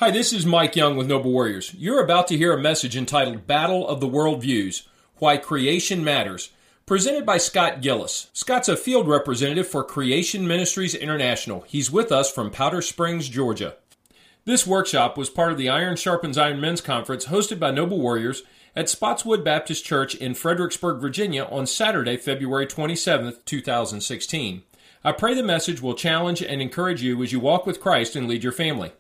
Hi, this is Mike Young with Noble Warriors. You're about to hear a message entitled Battle of the Worldviews, Why Creation Matters, presented by Scott Gillis. Scott's a field representative for Creation Ministries International. He's with us from Powder Springs, Georgia. This workshop was part of the Iron Sharpens Iron Men's Conference hosted by Noble Warriors at Spotswood Baptist Church in Fredericksburg, Virginia on Saturday, February 27, 2016. I pray the message will challenge and encourage you as you walk with Christ and lead your family.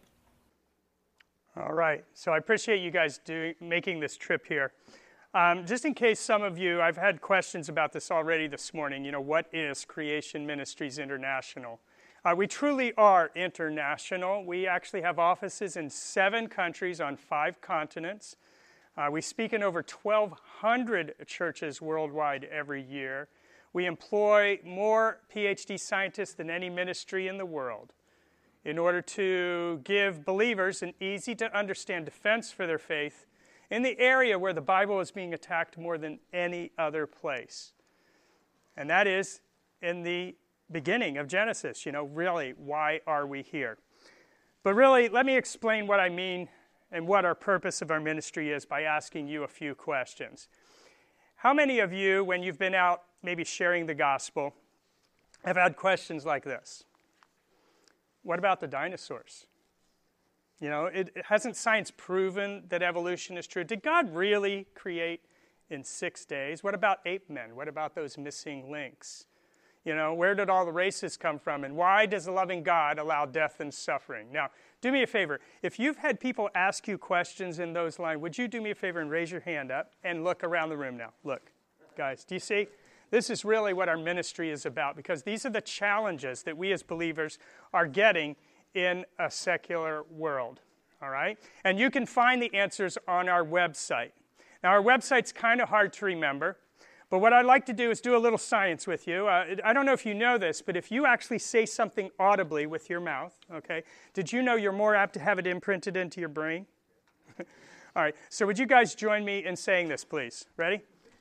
All right, so I appreciate you guys making this trip here. Just in case some of you, I've had questions about this already this morning. You know, what is Creation Ministries International? We truly are international. We actually have offices in 7 countries on 5 continents. We speak in over 1,200 churches worldwide every year. We employ more PhD scientists than any ministry in the world in order to give believers an easy-to-understand defense for their faith in the area where the Bible is being attacked more than any other place. And that is in the beginning of Genesis. You know, really, why are we here? But really, let me explain what I mean and what our purpose of our ministry is by asking you a few questions. How many of you, when you've been out maybe sharing the gospel, have had questions like this? What about the dinosaurs? You know, hasn't science proven that evolution is true? Did God really create in 6 days? What about ape men? What about those missing links? You know, where did all the races come from? And why does a loving God allow death and suffering? Now, do me a favor. If you've had people ask you questions in those lines, would you do me a favor and raise your hand up and look around the room now? Look, guys, do you see? This is really what our ministry is about, because these are the challenges that we as believers are getting in a secular world, all right? And you can find the answers on our website. Now, our website's kind of hard to remember, but what I'd like to do is do a little science with you. I don't know if you know this, but if you actually say something audibly with your mouth, okay, did you know you're more apt to have it imprinted into your brain? All right, so would you guys join me in saying this, please? Ready?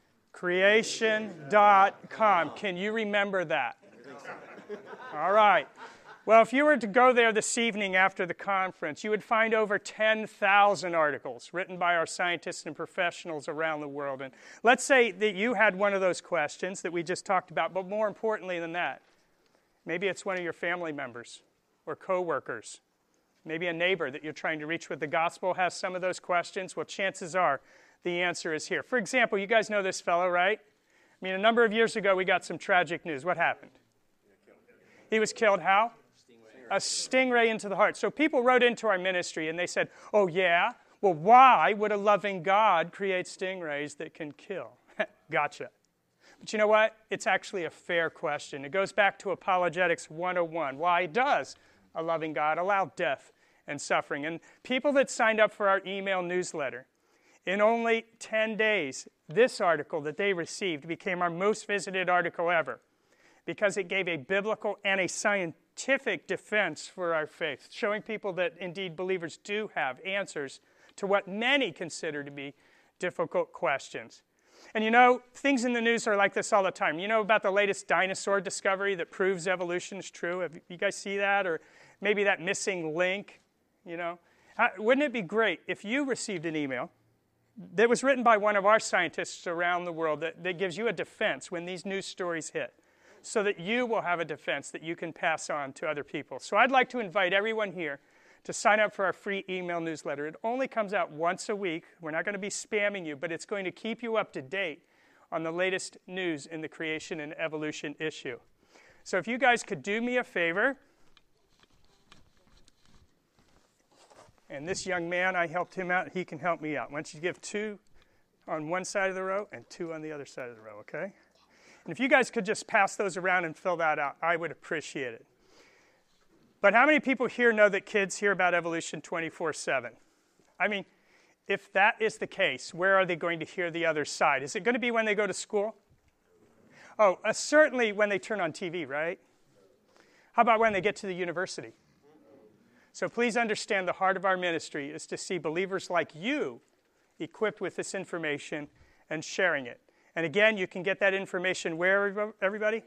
Creation.com. Can you remember that? All right. Well, if you were to go there this evening after the conference, you would find over 10,000 articles written by our scientists and professionals around the world. And let's say that you had one of those questions that we just talked about, but more importantly than that, maybe it's one of your family members or coworkers, maybe a neighbor that you're trying to reach with the gospel has some of those questions. Well, chances are the answer is here. For example, you guys know this fellow, right? I mean, a number of years ago, we got some tragic news. What happened? He was killed how? A stingray into the heart. So people wrote into our ministry and they said, oh yeah, well why would a loving God create stingrays that can kill? Gotcha. But you know what? It's actually a fair question. It goes back to Apologetics 101. Why does a loving God allow death and suffering? And people that signed up for our email newsletter, in only 10 days, this article that they received became our most visited article ever because it gave a biblical and a scientific defense for our faith, showing people that indeed believers do have answers to what many consider to be difficult questions. And you know, things in the news are like this all the time. You know about the latest dinosaur discovery that proves evolution is true? Have you guys see that? Or maybe that missing link, you know? Wouldn't it be great if you received an email that was written by one of our scientists around the world that gives you a defense when these news stories hit, so that you will have a defense that you can pass on to other people. So I'd like to invite everyone here to sign up for our free email newsletter. It only comes out once a week. We're not going to be spamming you, but it's going to keep you up to date on the latest news in the creation and evolution issue. So if you guys could do me a favor, and this young man, I helped him out, he can help me out. Why don't you give 2 on one side of the row and 2 on the other side of the row, okay? And if you guys could just pass those around and fill that out, I would appreciate it. But how many people here know that kids hear about evolution 24/7? I mean, if that is the case, where are they going to hear the other side? Is it going to be when they go to school? Oh, certainly when they turn on TV, right? How about when they get to the university? So please understand the heart of our ministry is to see believers like you equipped with this information and sharing it. And again, you can get that information where, everybody?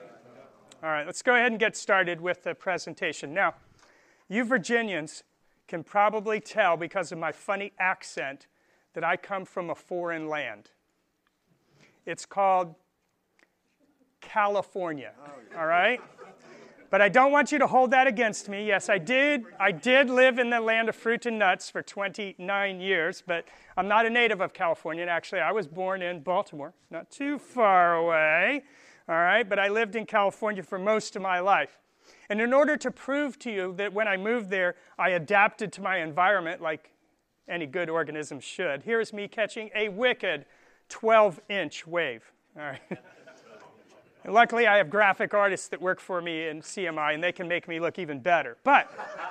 All right, let's go ahead and get started with the presentation. Now, you Virginians can probably tell because of my funny accent that I come from a foreign land. It's called California, all right? But I don't want you to hold that against me. Yes, I did live in the land of fruit and nuts for 29 years, but I'm not a native of California. Actually, I was born in Baltimore, not too far away, all right? But I lived in California for most of my life. And in order to prove to you that when I moved there, I adapted to my environment like any good organism should, here's me catching a wicked 12-inch wave, all right? And luckily, I have graphic artists that work for me in CMI, and they can make me look even better. But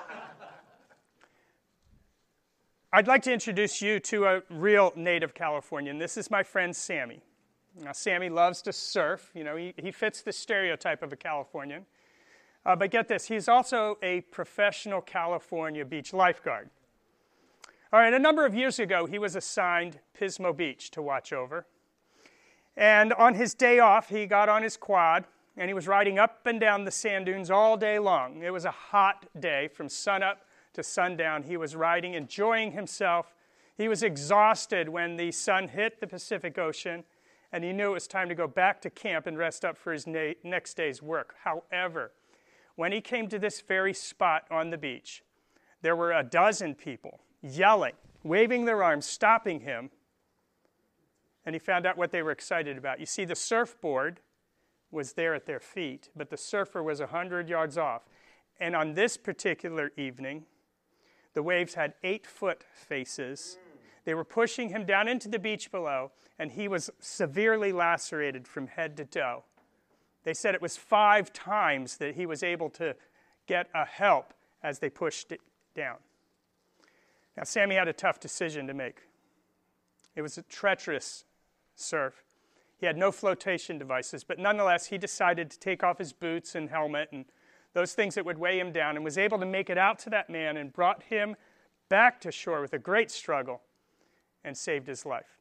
I'd like to introduce you to a real native Californian. This is my friend Sammy. Now, Sammy loves to surf. You know, he fits the stereotype of a Californian. But get this, he's also a professional California beach lifeguard. All right, a number of years ago, he was assigned Pismo Beach to watch over. And on his day off, he got on his quad, and he was riding up and down the sand dunes all day long. It was a hot day from sunup to sundown. He was riding, enjoying himself. He was exhausted when the sun hit the Pacific Ocean, and he knew it was time to go back to camp and rest up for his next day's work. However, when he came to this very spot on the beach, there were a dozen people yelling, waving their arms, stopping him, and he found out what they were excited about. You see, the surfboard was there at their feet, but the surfer was 100 yards off. And on this particular evening, the waves had 8-foot faces. They were pushing him down into the beach below, and he was severely lacerated from head to toe. They said it was 5 times that he was able to get a help as they pushed it down. Now, Sammy had a tough decision to make. It was a treacherous surf. He had no flotation devices, but nonetheless, he decided to take off his boots and helmet and those things that would weigh him down, and was able to make it out to that man and brought him back to shore with a great struggle and saved his life.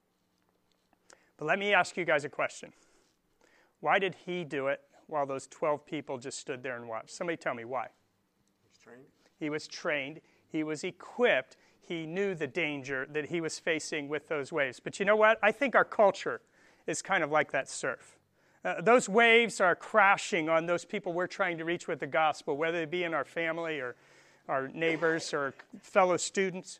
But let me ask you guys a question. Why did he do it while those 12 people just stood there and watched? Somebody tell me why. He was trained. He was equipped. He knew the danger that he was facing with those waves. But you know what? I think our culture is kind of like that surf. Those waves are crashing on those people we're trying to reach with the gospel, whether it be in our family or our neighbors or fellow students.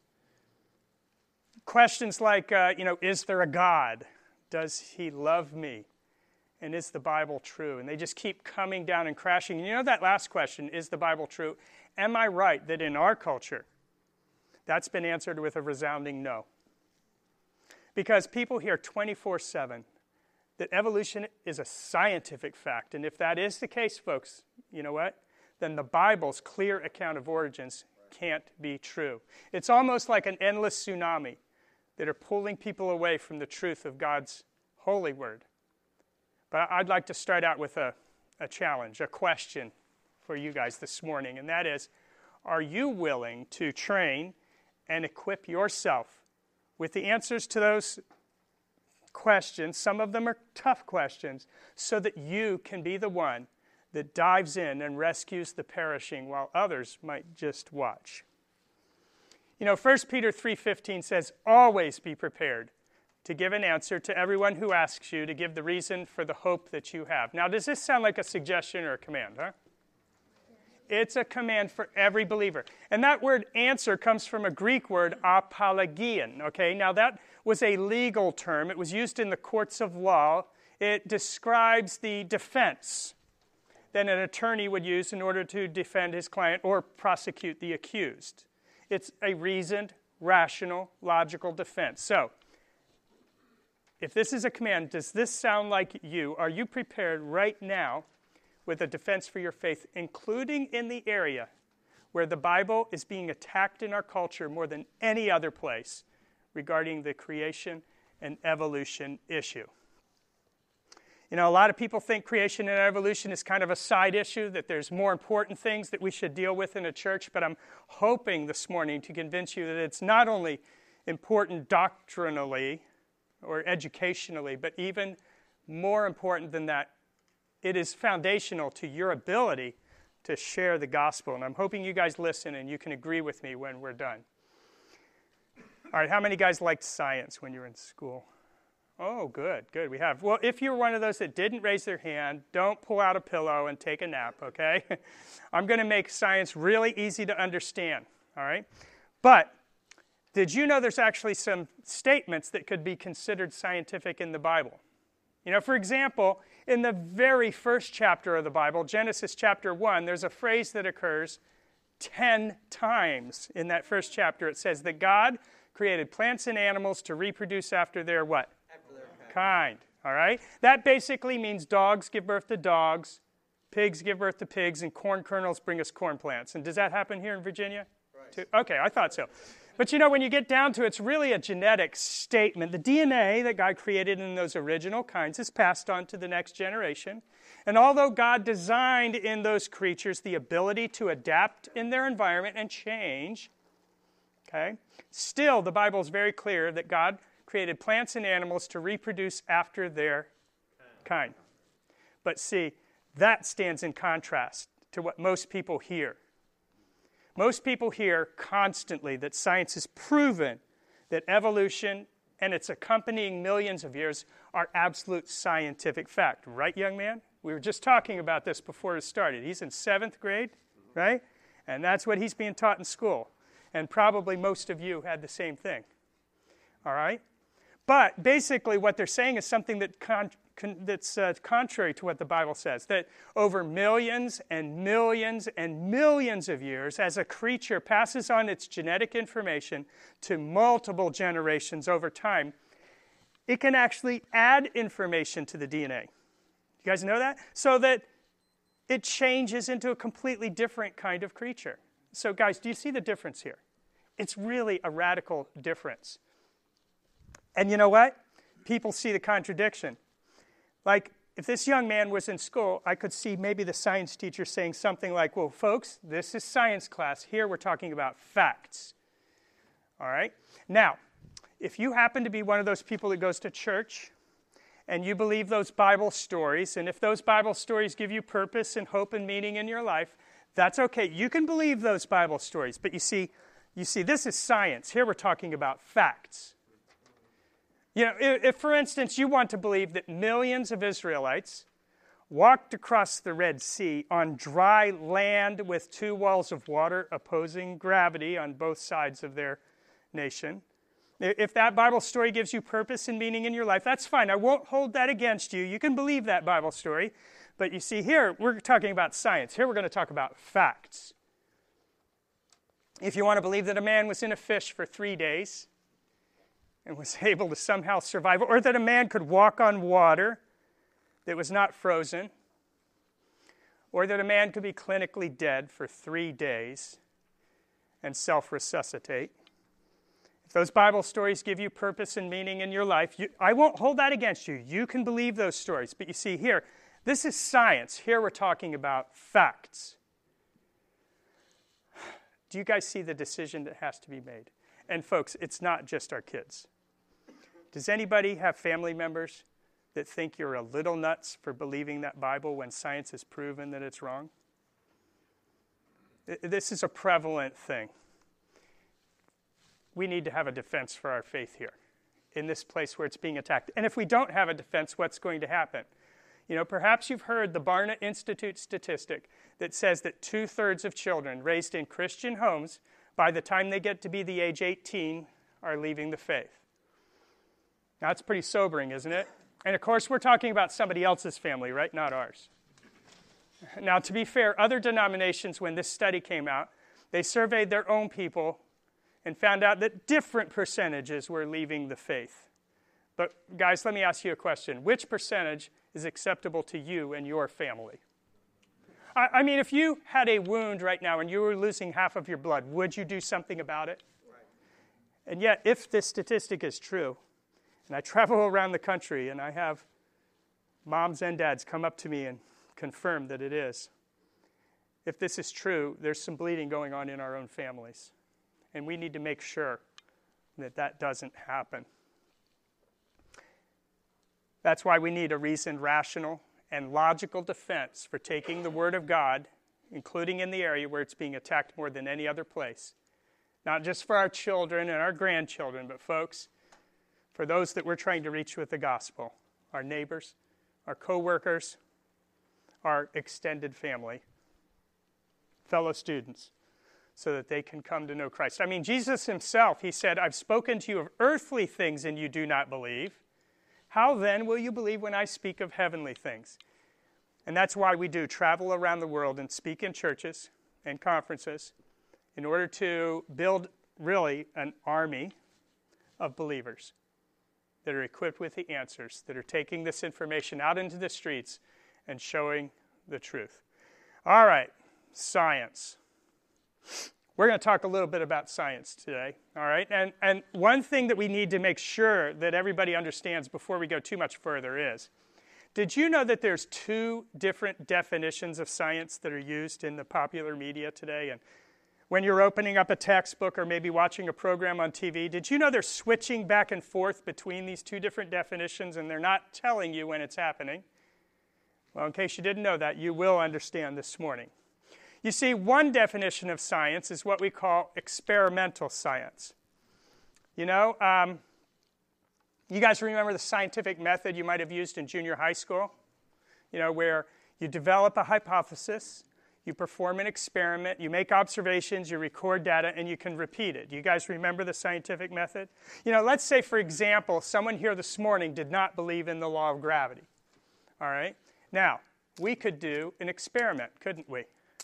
Questions like, is there a God? Does he love me? And is the Bible true? And they just keep coming down and crashing. And you know that last question, is the Bible true? Am I right that in our culture, that's been answered with a resounding no? Because people hear 24/7 that evolution is a scientific fact. And if that is the case, folks, you know what? Then the Bible's clear account of origins can't be true. It's almost like an endless tsunami that are pulling people away from the truth of God's holy word. But I'd like to start out with a challenge, a question for you guys this morning, and that is, are you willing to train and equip yourself with the answers to those questions? Some of them are tough questions, so that you can be the one that dives in and rescues the perishing while others might just watch. You know, 1 Peter 3:15 says, always be prepared to give an answer to everyone who asks you to give the reason for the hope that you have. Now, does this sound like a suggestion or a command, huh? It's a command for every believer. And that word answer comes from a Greek word, apologian, okay? Now, that was a legal term. It was used in the courts of law. It describes the defense that an attorney would use in order to defend his client or prosecute the accused. It's a reasoned, rational, logical defense. So, if this is a command, does this sound like you? Are you prepared right now with a defense for your faith, including in the area where the Bible is being attacked in our culture more than any other place regarding the creation and evolution issue? You know, a lot of people think creation and evolution is kind of a side issue, that there's more important things that we should deal with in a church, but I'm hoping this morning to convince you that it's not only important doctrinally or educationally, but even more important than that, it is foundational to your ability to share the gospel. And I'm hoping you guys listen and you can agree with me when we're done. All right, how many guys liked science when you were in school? Oh, good. We have. Well, if you're one of those that didn't raise their hand, don't pull out a pillow and take a nap, okay? I'm going to make science really easy to understand, all right? But did you know there's actually some statements that could be considered scientific in the Bible? You know, for example, in the very first chapter of the Bible, Genesis chapter 1, there's a phrase that occurs 10 times in that first chapter. It says that God created plants and animals to reproduce after their what? After their Kind. All right? That basically means dogs give birth to dogs, pigs give birth to pigs, and corn kernels bring us corn plants. And does that happen here in Virginia? Right. Too? Okay, I thought so. But you know, when you get down to it, it's really a genetic statement. The DNA that God created in those original kinds is passed on to the next generation. And although God designed in those creatures the ability to adapt in their environment and change, okay, still the Bible is very clear that God created plants and animals to reproduce after their kind. But see, that stands in contrast to what most people hear. Most people hear constantly that science has proven that evolution and its accompanying millions of years are absolute scientific fact. Right, young man? We were just talking about this before it started. He's in 7th grade, right? And that's what he's being taught in school. And probably most of you had the same thing. All right? But basically what they're saying is something that that's contrary to what the Bible says, that over millions and millions and millions of years, as a creature passes on its genetic information to multiple generations over time, it can actually add information to the DNA. You guys know that? So that it changes into a completely different kind of creature. So guys, do you see the difference here? It's really a radical difference. And you know what? People see the contradiction. Like, if this young man was in school, I could see maybe the science teacher saying something like, well, folks, this is science class. Here we're talking about facts. All right? Now, if you happen to be one of those people that goes to church and you believe those Bible stories, and if those Bible stories give you purpose and hope and meaning in your life, that's okay. You can believe those Bible stories. But you see, this is science. Here we're talking about facts. You know, if, for instance, you want to believe that millions of Israelites walked across the Red Sea on dry land with 2 walls of water opposing gravity on both sides of their nation, if that Bible story gives you purpose and meaning in your life, that's fine. I won't hold that against you. You can believe that Bible story. But you see, here, we're talking about science. Here we're going to talk about facts. If you want to believe that a man was in a fish for 3 days and was able to somehow survive, or that a man could walk on water that was not frozen, or that a man could be clinically dead for 3 days and self-resuscitate. If those Bible stories give you purpose and meaning in your life, I won't hold that against you. You can believe those stories. But you see here, this is science. Here we're talking about facts. Do you guys see the decision that has to be made? And folks, it's not just our kids. Does anybody have family members that think you're a little nuts for believing that Bible when science has proven that it's wrong? This is a prevalent thing. We need to have a defense for our faith here in this place where it's being attacked. And if we don't have a defense, what's going to happen? You know, perhaps you've heard the Barna Institute statistic that says that 2/3 of children raised in Christian homes, by the time they get to be the age 18, are leaving the faith. Now, that's pretty sobering, isn't it? And of course, we're talking about somebody else's family, right? Not ours. Now, to be fair, other denominations, when this study came out, they surveyed their own people and found out that different percentages were leaving the faith. But guys, let me ask you a question. Which percentage is acceptable to you and your family? I mean, if you had a wound right now and you were losing half of your blood, would you do something about it? Right. And yet, if this statistic is true, and I travel around the country and I have moms and dads come up to me and confirm that it is, if this is true, there's some bleeding going on in our own families. And we need to make sure that that doesn't happen. That's why we need a reasoned, rational, and logical defense for taking the Word of God including in the area where it's being attacked more than any other place. Not just for our children and our grandchildren, but folks, for those that we're trying to reach with the gospel, our neighbors, our co-workers, our extended family, fellow students, so that they can come to know Christ. I mean, Jesus himself, he said, I've spoken to you of earthly things and you do not believe. How then will you believe when I speak of heavenly things? And that's why we do travel around the world and speak in churches and conferences in order to build really an army of believers that are equipped with the answers, that are taking this information out into the streets and showing the truth. All right, science. We're going to talk a little bit about science today, all right? And one thing that we need to make sure that everybody understands before we go too much further is, did you know that there's 2 different definitions of science that are used in the popular media today? And when you're opening up a textbook or maybe watching a program on TV, did you know they're switching back and forth between these 2 different definitions and they're not telling you when it's happening? Well, in case you didn't know that, you will understand this morning. You see, one definition of science is what we call experimental science. You know, you guys remember the scientific method you might have used in junior high school? You know, where you develop a hypothesis, you perform an experiment, you make observations, you record data, and you can repeat it. Do you guys remember the scientific method? You know, let's say, for example, someone here this morning did not believe in the law of gravity. All right? Now, we could do an experiment, couldn't we?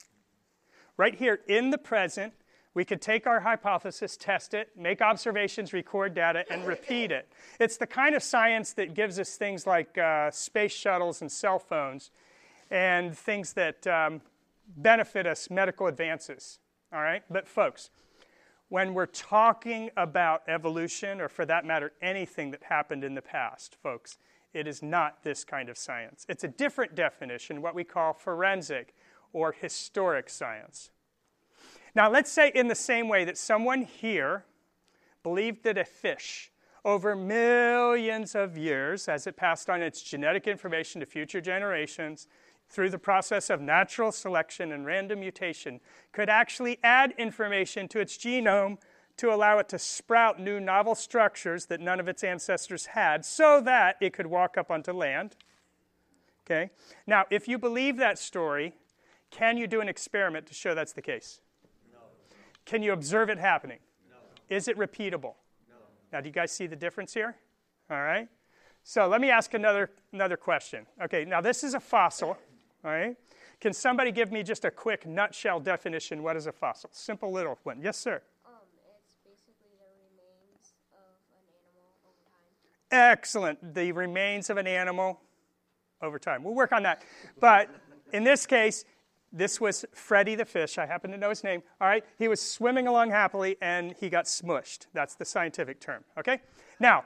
Right here in the present, we could take our hypothesis, test it, make observations, record data, and repeat it. It's the kind of science that gives us things like space shuttles and cell phones and things that benefit us, medical advances. All right? But folks, when we're talking about evolution, or for that matter, anything that happened in the past, folks, it is not this kind of science. It's a different definition, what we call forensic or historic science. Now, let's say in the same way that someone here believed that a fish, over millions of years, as it passed on its genetic information to future generations, through the process of natural selection and random mutation, could actually add information to its genome to allow it to sprout new novel structures that none of its ancestors had, so that it could walk up onto land. Okay? Now, if you believe that story, can you do an experiment to show that's the case? No. Can you observe it happening? No. Is it repeatable? No. Now, do you guys see the difference here? All right? So let me ask another question. Okay, now this is a fossil, all right? Can somebody give me just a quick nutshell definition? What is a fossil? Simple little one. Yes, sir? It's basically the remains of an animal over time. Excellent. The remains of an animal over time. We'll work on that. But in this case, this was Freddy the fish. I happen to know his name. All right? He was swimming along happily, and he got smushed. That's the scientific term. Okay? Now,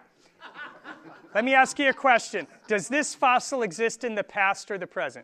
let me ask you a question. Does this fossil exist in the past or the present?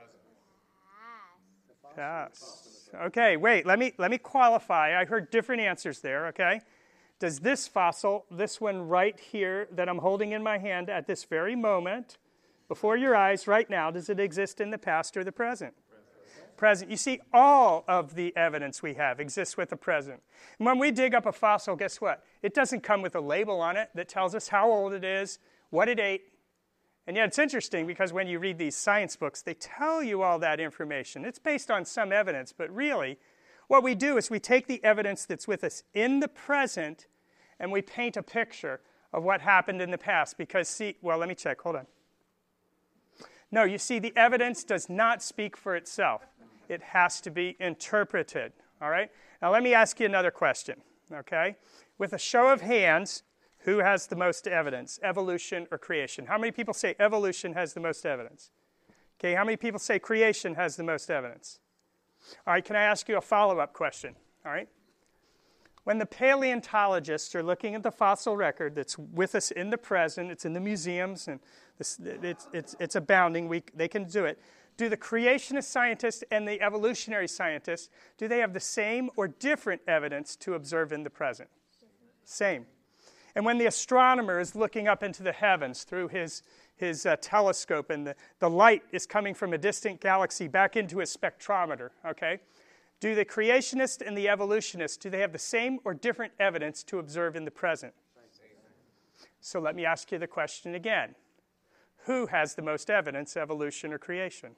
Yes. Okay, wait. Let me qualify. I heard different answers there, okay? Does this fossil, this one right here that I'm holding in my hand at this very moment, before your eyes right now, does it exist in the past or the present? Present. You see, all of the evidence we have exists with the present. And when we dig up a fossil, guess what? It doesn't come with a label on it that tells us how old it is, what it ate. And yet it's interesting because when you read these science books, they tell you all that information. It's based on some evidence, but really what we do is we take the evidence that's with us in the present and we paint a picture of what happened in the past. Because, see, well, let me check. Hold on. No, you see, the evidence does not speak for itself. It has to be interpreted, all right? Now, let me ask you another question, okay? With a show of hands, who has the most evidence, evolution or creation? How many people say evolution has the most evidence? Okay, how many people say creation has the most evidence? All right, can I ask you a follow-up question, all right? When the paleontologists are looking at the fossil record that's with us in the present, it's in the museums, and it's abounding, they can do it. Do the creationist scientists and the evolutionary scientists, do they have the same or different evidence to observe in the present? Same. And when the astronomer is looking up into the heavens through his his telescope, and the light is coming from a distant galaxy back into his spectrometer, okay? Do the creationist and the evolutionist, do they have the same or different evidence to observe in the present? So let me ask you the question again. Who has the most evidence, evolution or creation?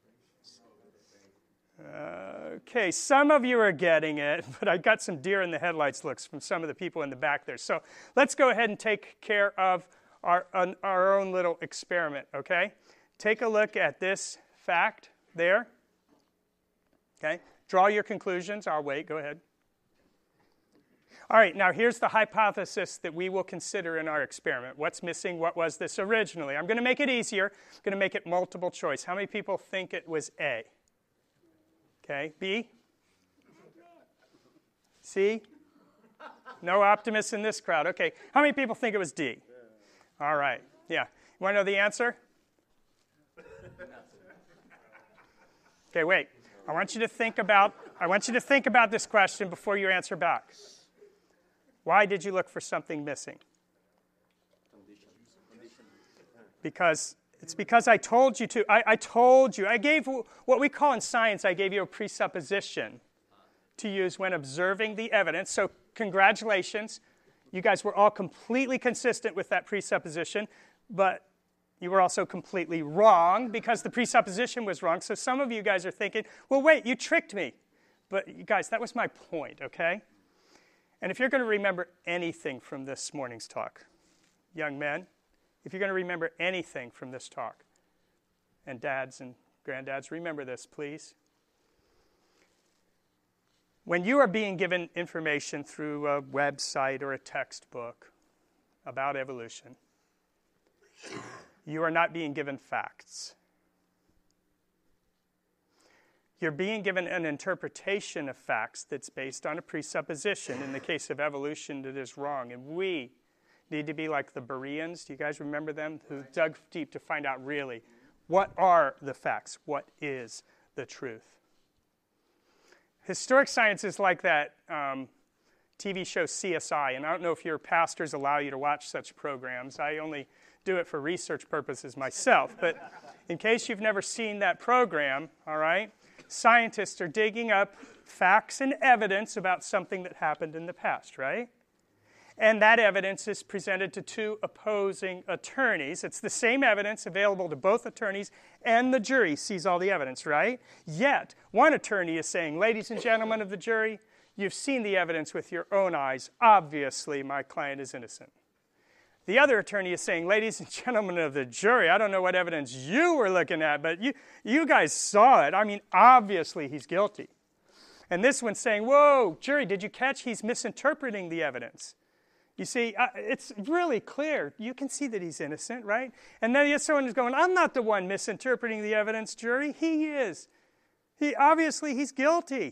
Okay, some of you are getting it, but I got some deer in the headlights looks from some of the people in the back there. So let's go ahead and take care of our own little experiment, okay? Take a look at this fact there. Okay, draw your conclusions. I'll wait. Go ahead. All right, now here's the hypothesis that we will consider in our experiment. What's missing? What was this originally? I'm going to make it easier. I'm going to make it multiple choice. How many people think it was A? Okay, B? C? No optimists in this crowd. Okay, how many people think it was D? All right, yeah. You want to know the answer? Okay, wait. I want you to think about this question before you answer back. Why did you look for something missing? Because I told you to. I told you. I gave what we call in science, I gave you a presupposition to use when observing the evidence. So congratulations. You guys were all completely consistent with that presupposition, but you were also completely wrong because the presupposition was wrong. So some of you guys are thinking, well, wait, you tricked me. But you guys, that was my point, okay? And if you're going to remember anything from this morning's talk, young men, if you're going to remember anything from this talk, and dads and granddads, remember this, please. When you are being given information through a website or a textbook about evolution, you are not being given facts. You're being given an interpretation of facts that's based on a presupposition. In the case of evolution, that is wrong. And we need to be like the Bereans. Do you guys remember them? Who dug deep to find out really what are the facts? What is the truth? Historic science is like that TV show CSI. And I don't know if your pastors allow you to watch such programs. I only do it for research purposes myself. But in case you've never seen that program, all right, scientists are digging up facts and evidence about something that happened in the past, right? And that evidence is presented to two opposing attorneys. It's the same evidence available to both attorneys, and the jury sees all the evidence, right? Yet, one attorney is saying, ladies and gentlemen of the jury, you've seen the evidence with your own eyes. Obviously, my client is innocent. The other attorney is saying, ladies and gentlemen of the jury, I don't know what evidence you were looking at, but you guys saw it. I mean, obviously he's guilty. And this one's saying, whoa, jury, did you catch he's misinterpreting the evidence? You see, it's really clear. You can see that he's innocent, right? And then someone is going, I'm not the one misinterpreting the evidence, jury. He is. Obviously, he's guilty.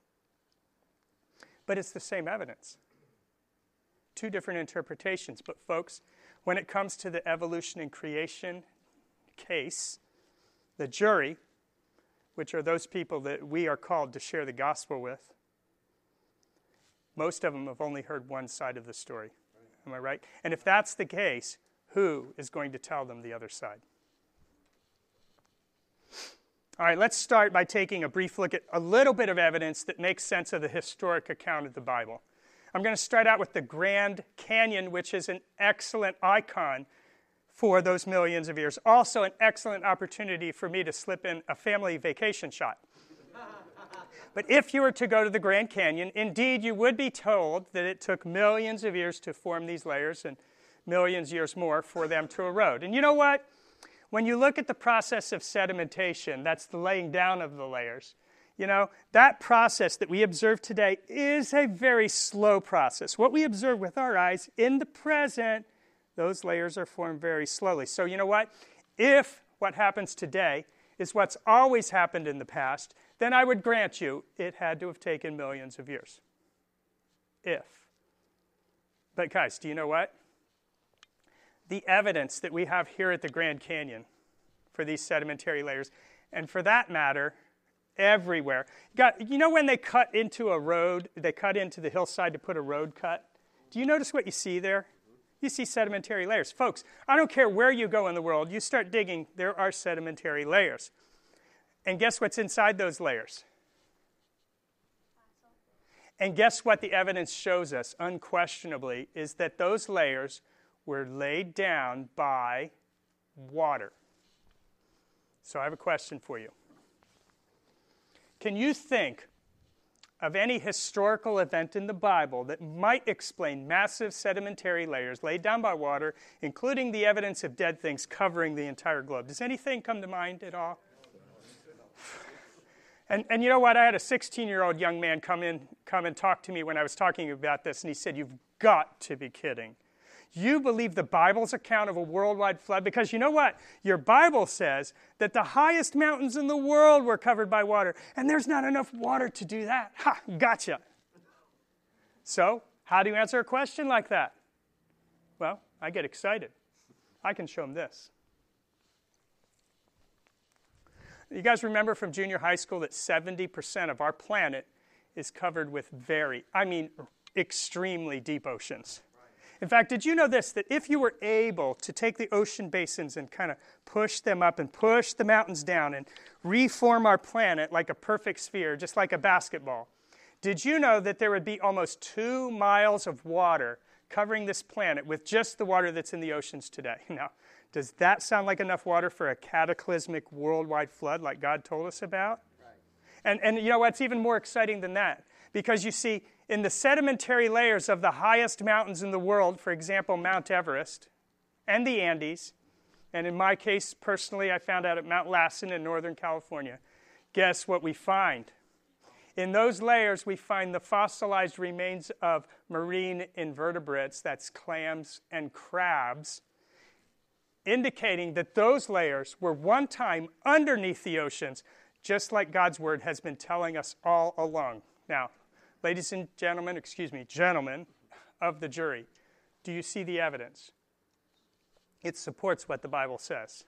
But it's the same evidence. Two different interpretations. But folks, when it comes to the evolution and creation case, the jury, which are those people that we are called to share the gospel with, most of them have only heard one side of the story. Am I right? And if that's the case, who is going to tell them the other side? All right, let's start by taking a brief look at a little bit of evidence that makes sense of the historic account of the Bible. I'm going to start out with the Grand Canyon, which is an excellent icon for those millions of years. Also an excellent opportunity for me to slip in a family vacation shot. But if you were to go to the Grand Canyon, indeed you would be told that it took millions of years to form these layers and millions of years more for them to erode. And you know what? When you look at the process of sedimentation, that's the laying down of the layers, you know, that process that we observe today is a very slow process. What we observe with our eyes in the present, those layers are formed very slowly. So you know what? If what happens today is what's always happened in the past, then I would grant you it had to have taken millions of years. If. But guys, do you know what? The evidence that we have here at the Grand Canyon for these sedimentary layers, and for that matter, everywhere. You know when they cut into a road, they cut into the hillside to put a road cut? Do you notice what you see there? You see sedimentary layers. Folks, I don't care where you go in the world, you start digging, there are sedimentary layers. And guess what's inside those layers? And guess what the evidence shows us, unquestionably, is that those layers were laid down by water. So I have a question for you. Can you think of any historical event in the Bible that might explain massive sedimentary layers laid down by water, including the evidence of dead things covering the entire globe? Does anything come to mind at all? And you know what? I had a 16-year-old young man come and talk to me when I was talking about this, and he said, "You've got to be kidding. You believe the Bible's account of a worldwide flood? Because you know what? Your Bible says that the highest mountains in the world were covered by water, and there's not enough water to do that." Ha, gotcha. So, how do you answer a question like that? Well, I get excited. I can show them this. You guys remember from junior high school that 70% of our planet is covered with extremely deep oceans. In fact, did you know this, that if you were able to take the ocean basins and kind of push them up and push the mountains down and reform our planet like a perfect sphere, just like a basketball, did you know that there would be almost 2 miles of water covering this planet with just the water that's in the oceans today? Now, does that sound like enough water for a cataclysmic worldwide flood like God told us about? Right. And you know what's even more exciting than that? Because you see, in the sedimentary layers of the highest mountains in the world, for example, Mount Everest and the Andes, and in my case, personally, I found out at Mount Lassen in Northern California, guess what we find? In those layers, we find the fossilized remains of marine invertebrates, that's clams and crabs, indicating that those layers were one time underneath the oceans, just like God's word has been telling us all along. Now, ladies and gentlemen, gentlemen of the jury, do you see the evidence? It supports what the Bible says.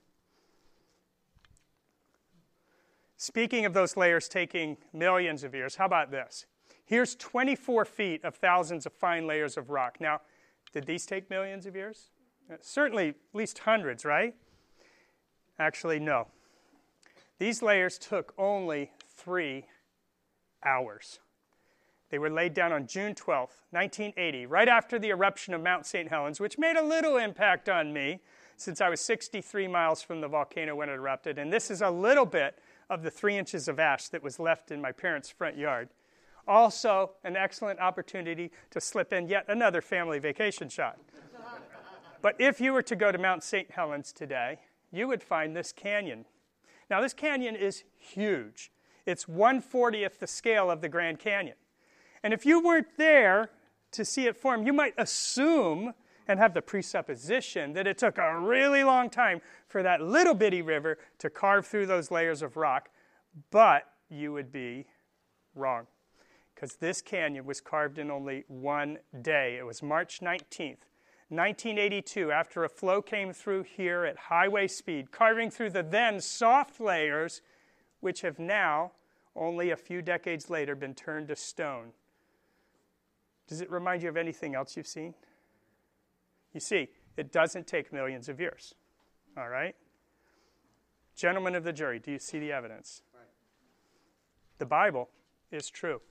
Speaking of those layers taking millions of years, how about this? Here's 24 feet of thousands of fine layers of rock. Now, did these take millions of years? Certainly at least hundreds, right? Actually, no. These layers took only 3 hours. They were laid down on June 12th, 1980, right after the eruption of Mount St. Helens, which made a little impact on me since I was 63 miles from the volcano when it erupted. And this is a little bit of the 3 inches of ash that was left in my parents' front yard. Also, an excellent opportunity to slip in yet another family vacation shot. But if you were to go to Mount St. Helens today, you would find this canyon. Now, this canyon is huge. It's 1/40th the scale of the Grand Canyon. And if you weren't there to see it form, you might assume and have the presupposition that it took a really long time for that little bitty river to carve through those layers of rock. But you would be wrong, because this canyon was carved in only one day. It was March 19th. 1982, after a flow came through here at highway speed, carving through the then soft layers, which have now, only a few decades later, been turned to stone. Does it remind you of anything else you've seen? You see, it doesn't take millions of years. All right? Gentlemen of the jury, do you see the evidence? Right. The Bible is true.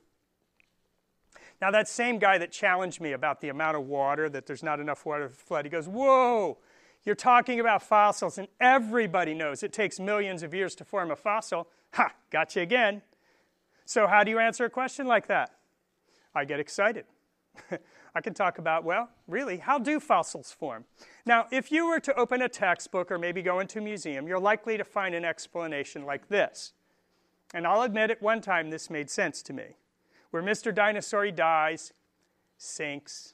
Now, that same guy that challenged me about the amount of water, that there's not enough water to flood, he goes, "Whoa, you're talking about fossils, and everybody knows it takes millions of years to form a fossil." Ha, gotcha again. So how do you answer a question like that? I get excited. I can talk about, well, really, how do fossils form? Now, if you were to open a textbook or maybe go into a museum, you're likely to find an explanation like this. And I'll admit at one time this made sense to me. Where Mr. Dinosaur dies, sinks,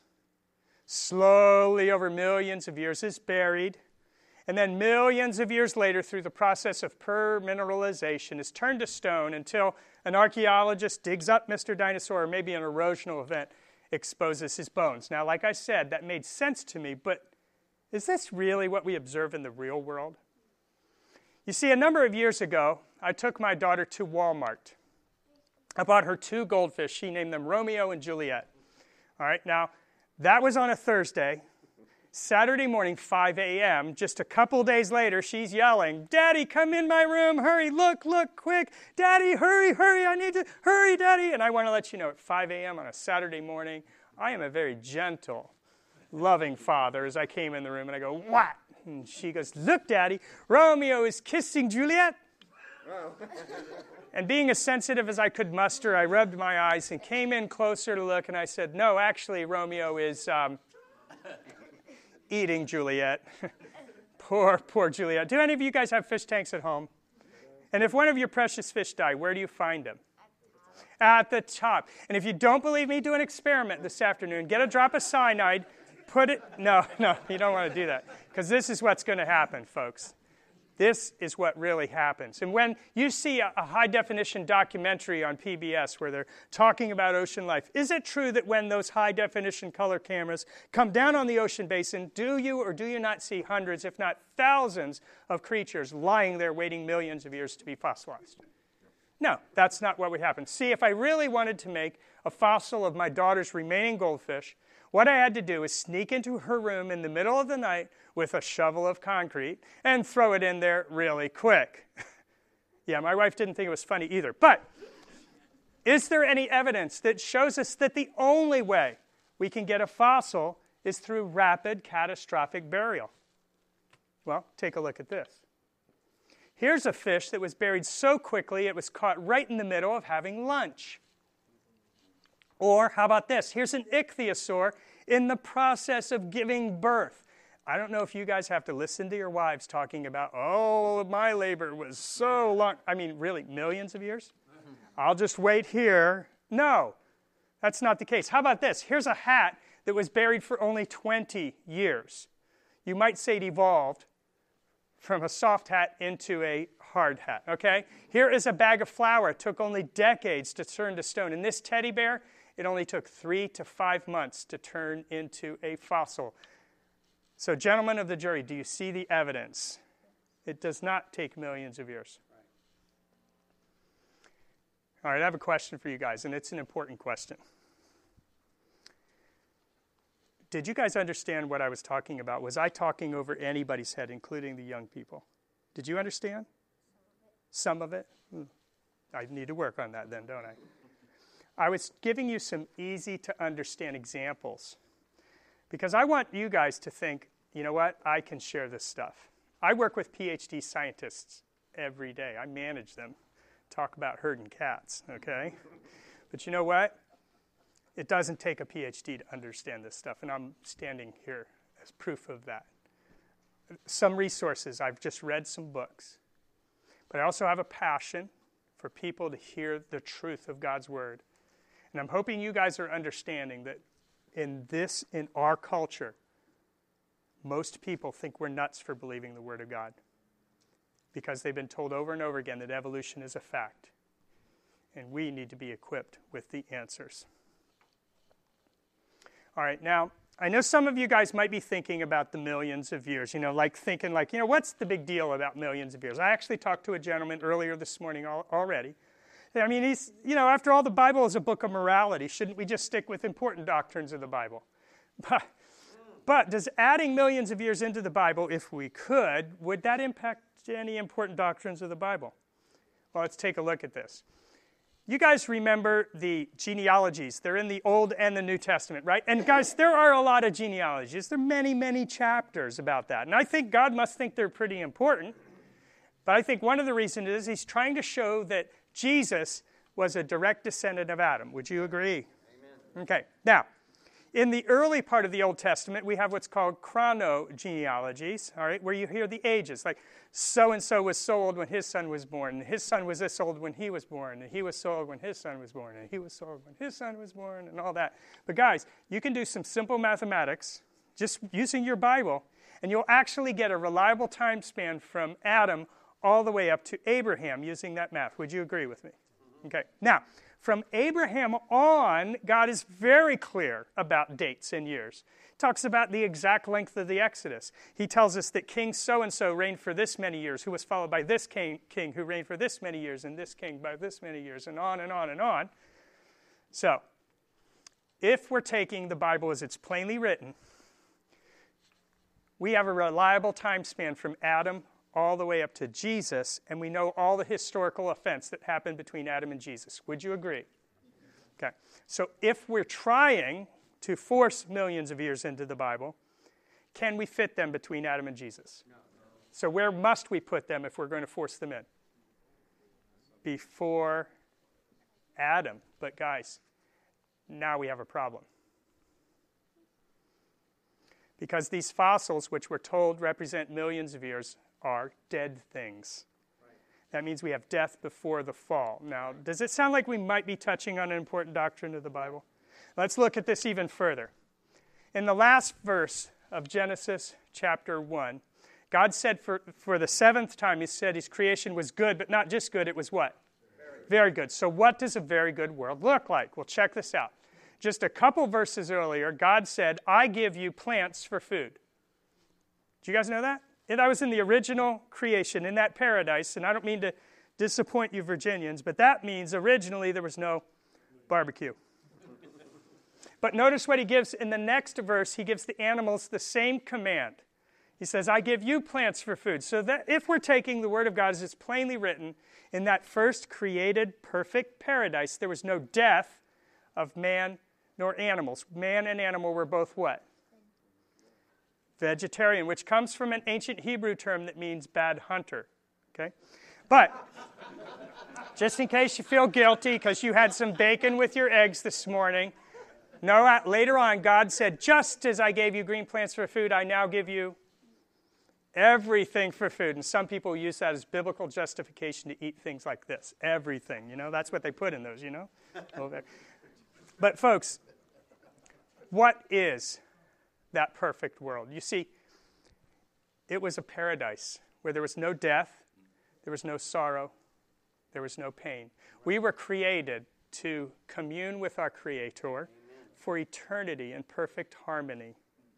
slowly over millions of years is buried, and then millions of years later, through the process of permineralization, is turned to stone until an archaeologist digs up Mr. Dinosaur, or maybe an erosional event exposes his bones. Now, like I said, that made sense to me, but is this really what we observe in the real world? You see, a number of years ago, I took my daughter to Walmart. I bought her 2 goldfish. She named them Romeo and Juliet. All right, now, that was on a Thursday. Saturday morning, 5 a.m., just a couple days later, she's yelling, Daddy, come in my room, hurry, look, quick. Daddy, hurry, I need to, hurry, Daddy. And I want to let you know, at 5 a.m. on a Saturday morning, I am a very gentle, loving father. As I came in the room and I go, what? And she goes, look, Daddy, Romeo is kissing Juliet. And being as sensitive as I could muster, I rubbed my eyes and came in closer to look, and I said, no, actually, Romeo is eating Juliet. Poor Juliet. Do any of you guys have fish tanks at home? And if one of your precious fish die, where do you find them? At the top. And if you don't believe me, do an experiment this afternoon. Get a drop of cyanide, put it... No, you don't want to do that. Because this is what's going to happen, folks. This is what really happens. And when you see a high-definition documentary on PBS where they're talking about ocean life, is it true that when those high-definition color cameras come down on the ocean basin, do you or do you not see hundreds, if not thousands, of creatures lying there waiting millions of years to be fossilized? No, that's not what would happen. See, if I really wanted to make a fossil of my daughter's remaining goldfish, what I had to do is sneak into her room in the middle of the night with a shovel of concrete and throw it in there really quick. Yeah, my wife didn't think it was funny either. But is there any evidence that shows us that the only way we can get a fossil is through rapid, catastrophic burial? Well, take a look at this. Here's a fish that was buried so quickly it was caught right in the middle of having lunch. Or how about this? Here's an ichthyosaur in the process of giving birth. I don't know if you guys have to listen to your wives talking about, oh, my labor was so long. I mean, really, millions of years? I'll just wait here. No, that's not the case. How about this? Here's a hat that was buried for only 20 years. You might say it evolved from a soft hat into a hard hat, okay? Here is a bag of flour. It took only decades to turn to stone. And this teddy bear, it only took 3 to 5 months to turn into a fossil. So, gentlemen of the jury, do you see the evidence? It does not take millions of years. All right, I have a question for you guys, and it's an important question. Did you guys understand what I was talking about? Was I talking over anybody's head, including the young people? Did you understand? Some of it? I need to work on that then, don't I? I was giving you some easy-to-understand examples because I want you guys to think, you know what, I can share this stuff. I work with PhD scientists every day. I manage them. Talk about herding cats, okay? But you know what? It doesn't take a PhD to understand this stuff, and I'm standing here as proof of that. Some resources, I've just read some books. But I also have a passion for people to hear the truth of God's Word. And I'm hoping you guys are understanding that in our culture, most people think we're nuts for believing the Word of God because they've been told over and over again that evolution is a fact. And we need to be equipped with the answers. All right, now, I know some of you guys might be thinking about the millions of years, thinking, what's the big deal about millions of years? I actually talked to a gentleman earlier this morning already. I mean, he's, after all, the Bible is a book of morality. Shouldn't we just stick with important doctrines of the Bible? But does adding millions of years into the Bible, if we could, would that impact any important doctrines of the Bible? Well, let's take a look at this. You guys remember the genealogies. They're in the Old and the New Testament, right? And guys, there are a lot of genealogies. There are many, many chapters about that. And I think God must think they're pretty important. But I think one of the reasons is he's trying to show that Jesus was a direct descendant of Adam. Would you agree? Amen. Okay. Now, in the early part of the Old Testament, we have what's called chronogenealogies, all right, where you hear the ages, like so-and-so was so old when his son was born, and his son was this old when he was born, and he was so old when his son was born, and he was so old when his son was born, and all that. But guys, you can do some simple mathematics just using your Bible, and you'll actually get a reliable time span from Adam all the way up to Abraham using that math. Would you agree with me? Okay. Now, from Abraham on, God is very clear about dates and years. He talks about the exact length of the Exodus. He tells us that King so-and-so reigned for this many years, who was followed by this king who reigned for this many years, and this king by this many years, and on and on and on. So, if we're taking the Bible as it's plainly written, we have a reliable time span from Adam all the way up to Jesus, and we know all the historical events that happened between Adam and Jesus. Would you agree? Okay. So if we're trying to force millions of years into the Bible, can we fit them between Adam and Jesus? No. So where must we put them if we're going to force them in? Before Adam. But guys, now we have a problem. Because these fossils, which we're told represent millions of years, are dead things. That means we have death before the fall. Now, does it sound like we might be touching on an important doctrine of the Bible? Let's look at this even further. In the last verse of Genesis chapter 1, God said for the seventh time, he said his creation was good, but not just good, it was what? Very good. So what does a very good world look like? Well, check this out. Just a couple verses earlier, God said, I give you plants for food. Do you guys know that? That was in the original creation, in that paradise, and I don't mean to disappoint you Virginians, but that means originally there was no barbecue. But notice what he gives in the next verse. He gives the animals the same command. He says, I give you plants for food. So that if we're taking the word of God as it's plainly written, in that first created perfect paradise, there was no death of man nor animals. Man and animal were both what? Vegetarian, which comes from an ancient Hebrew term that means bad hunter. Okay? But, just in case you feel guilty because you had some bacon with your eggs this morning, no, later on God said, just as I gave you green plants for food, I now give you everything for food. And some people use that as biblical justification to eat things like this. Everything, that's what they put in those, But folks, what is that perfect world? You see, it was a paradise where there was no death, there was no sorrow, there was no pain. We were created to commune with our Creator for eternity in perfect harmony.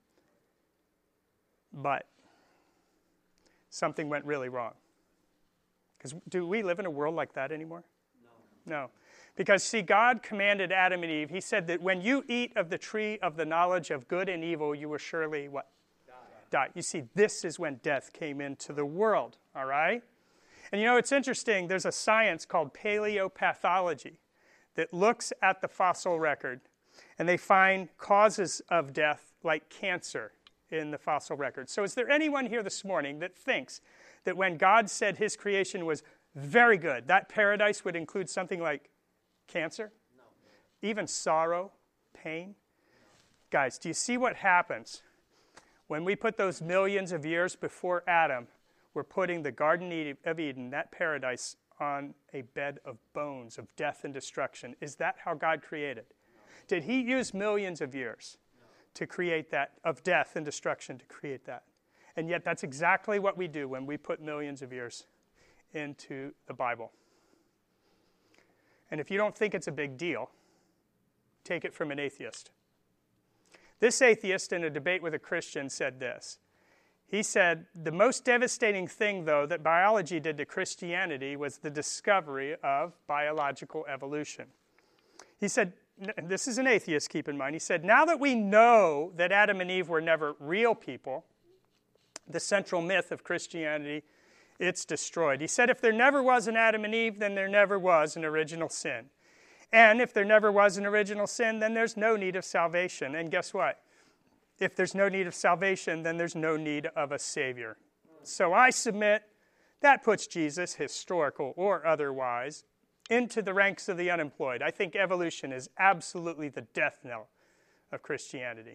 But something went really wrong. Because do we live in a world like that anymore? No. Because, see, God commanded Adam and Eve. He said that when you eat of the tree of the knowledge of good and evil, you will surely what? Die. You see, this is when death came into the world, all right? And it's interesting. There's a science called paleopathology that looks at the fossil record, and they find causes of death like cancer in the fossil record. So is there anyone here this morning that thinks that when God said his creation was very good, that paradise would include something like cancer? No. Even sorrow, pain? Guys, do you see what happens when we put those millions of years before Adam? We're putting the Garden of Eden, that paradise, on a bed of bones, of death and destruction. Is that how God created? No. Did he use millions of years to create that, of death and destruction to create that? And yet that's exactly what we do when we put millions of years into the Bible. And if you don't think it's a big deal, take it from an atheist. This atheist, in a debate with a Christian, said this. He said, the most devastating thing, though, that biology did to Christianity was the discovery of biological evolution. He said, this is an atheist, keep in mind. He said, now that we know that Adam and Eve were never real people, the central myth of Christianity, it's destroyed. He said, if there never was an Adam and Eve, then there never was an original sin. And if there never was an original sin, then there's no need of salvation. And guess what? If there's no need of salvation, then there's no need of a Savior. So I submit that puts Jesus, historical or otherwise, into the ranks of the unemployed. I think evolution is absolutely the death knell of Christianity.